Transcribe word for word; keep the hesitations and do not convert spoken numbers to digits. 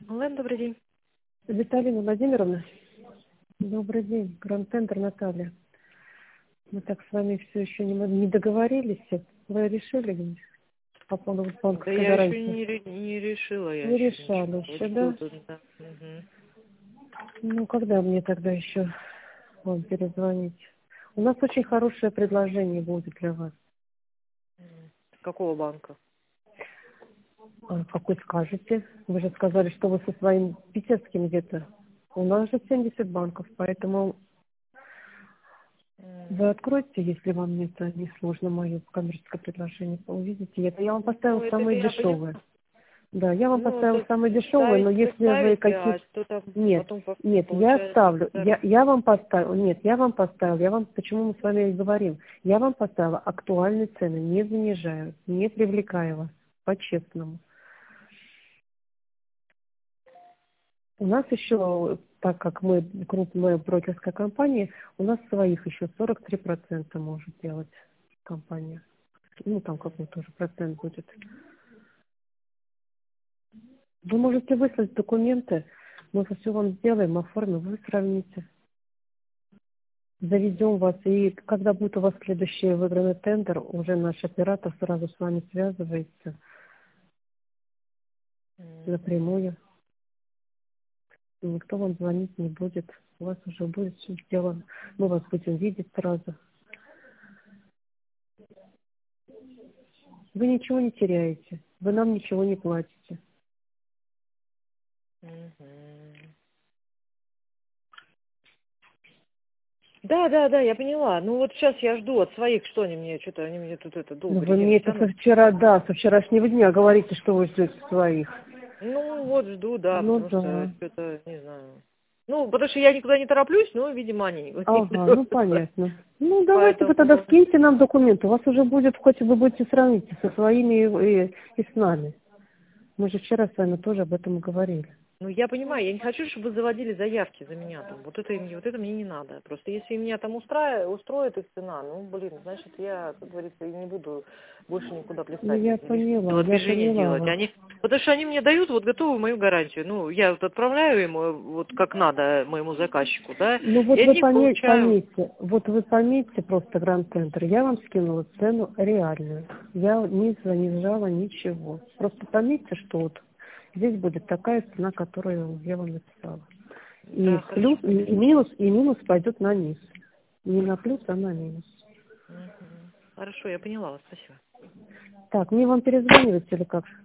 Онлайн, добрый день. Виталина Владимировна, добрый день. Гранд-центр Наталья. Мы так с вами все еще не, не договорились. Вы решили по поводу Да банковской я еще гарантии? не, ре- не решила, я Не еще решали ничего. еще, Вот да? жду тут, да. Мгм. Ну, когда мне тогда еще вам перезвонить? У нас очень хорошее предложение будет для вас. С какого банка? А, какой скажете? Вы же сказали, что вы со своим питерским где-то. У нас же семьдесят банков, поэтому М. вы откройте, если вам это не сложно, мое коммерческое предложение, увидите. Это я вам Ну, поставила это самое я понимаю. дешевое. Да, я вам Ну, поставила это самое дешевое, но ставить вы если вы ставите, какие... а что там Нет, потом по- нет, я получается ставлю, я, дороже? я вам поставила, нет, я вам поставила, я вам, почему мы с вами и говорим, я вам поставила актуальные цены, не занижаю, не привлекаю вас, по-честному. У нас еще, так как мы крупная брокерская компания, у нас своих еще сорок три процента может делать компания. Ну, там какой тоже процент будет. Вы можете выслать документы, мы все вам сделаем, оформим, вы сравните. Заведем вас, и когда будет у вас следующий выигранный тендер, уже наш оператор сразу с вами связывается Мгм. напрямую. И никто вам звонить не будет. У вас уже будет все сделано. Мы вас будем видеть сразу. Вы ничего не теряете. Вы нам ничего не платите. Мгм. Да, да, да, я поняла. Ну вот сейчас я жду от своих, что они мне, что-то они мне тут это Но долго вы резину мне это со тянут. вчера, да, со вчерашнего дня говорите, что вы ждете своих. Ну вот жду, да, Ну потому что да. что-то, не знаю. Ну, потому что я никуда не тороплюсь, но, видимо, они никуда не Ага, ну торопятся. понятно. Ну давайте вы тогда Поэтому, скиньте нам документы. У вас уже будет, хоть вы будете сравнить со своими и, и, и с нами. Мы же вчера с вами тоже об этом говорили. ну, я понимаю, я не хочу, чтобы вы заводили заявки за меня там. Вот это, им- вот это мне не надо. Просто если меня там устраивает, устроит их цена, ну, блин, значит, я, как говорится, и не буду больше никуда Ну плясать, я лишних поняла, я телодвижений поняла делать. вас. Они, потому что они мне дают вот готовую мою гарантию. Ну, я вот отправляю ему вот как надо моему заказчику, да, Ну и вот вы они поме- получают. пометьте, вот вы пометьте просто Гранд-центр. Я вам скинула цену реальную. Я не занижала ничего. Просто пометьте, что вот здесь будет такая цена, которую я вам написала. И Да, хорошо, плюс, и понятно. и минус, и минус пойдет на низ. Не на плюс, а на минус. Мгм. Хорошо, я поняла вас, спасибо. Так, мне вам перезванивать или как?